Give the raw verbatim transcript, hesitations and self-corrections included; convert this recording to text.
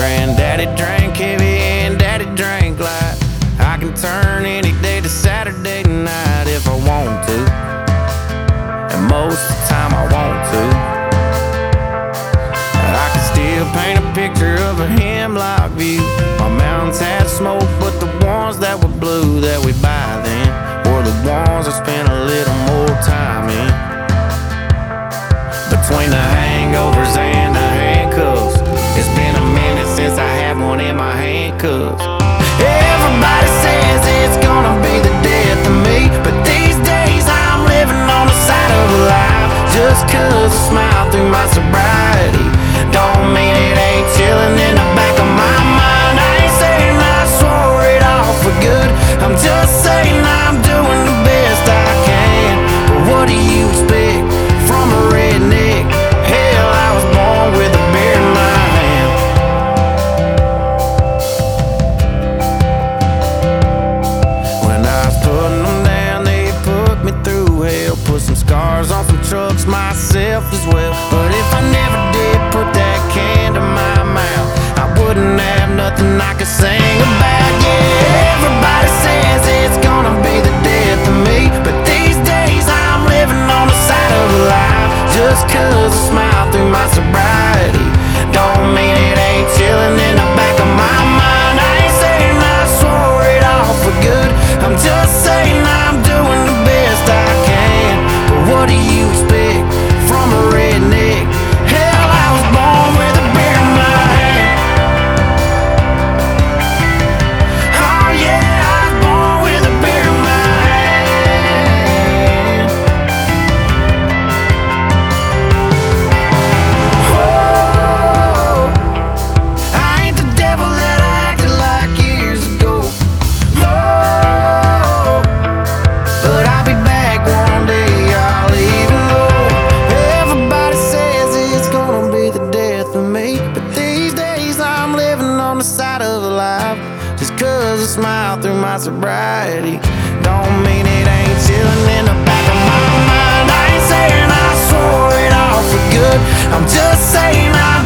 Granddaddy drank heavy and daddy drank light. I can turn any day to Saturday night if I want to, and most of the time I want to. I can still paint a picture of a hemlock view. My mountains had smoke, but the ones that were blue that we buy then were the ones I spent a little more time in. Between the hangovers and the handcuffs, it's been a minute since I had one in my handcuffs. Everybody says it's gonna be the death of me, but these days I'm living on the side of life. Just cause I smile through my sobriety don't mean it ain't chilling in the back of my mind. I ain't saying I swore it off for good, I'm just saying I'm doing the best I can. But what do you expect from a redneck? Hell, I was born with a beer in my hand. When I was putting them down, they put me through hell. Put some scars on some trucks myself as well. But if I never did put that can to my mouth, I wouldn't have nothing I could sing about. Yeah, everybody says it's gonna be the death of me, but these days I'm living on the side of life. Just cause I smile through my sobriety don't mean it ain't chilling in the back of my mind. I ain't saying I swore it off for good, I'm just saying I'm doing the best I can. But what do you expect from a redneck? Hell, I was born with a beer in my hand. Oh yeah, I was born with a beer in my hand. Oh, I ain't the devil that I acted like years ago. Oh, but I'll be back one day, I'll even know. Everybody says it's gonna be the death of me, but these days I'm living on the side of life. Just cause I smile through my sobriety don't mean it ain't chilling in the back of my mind. I ain't saying I swore it off for good, I'm just saying I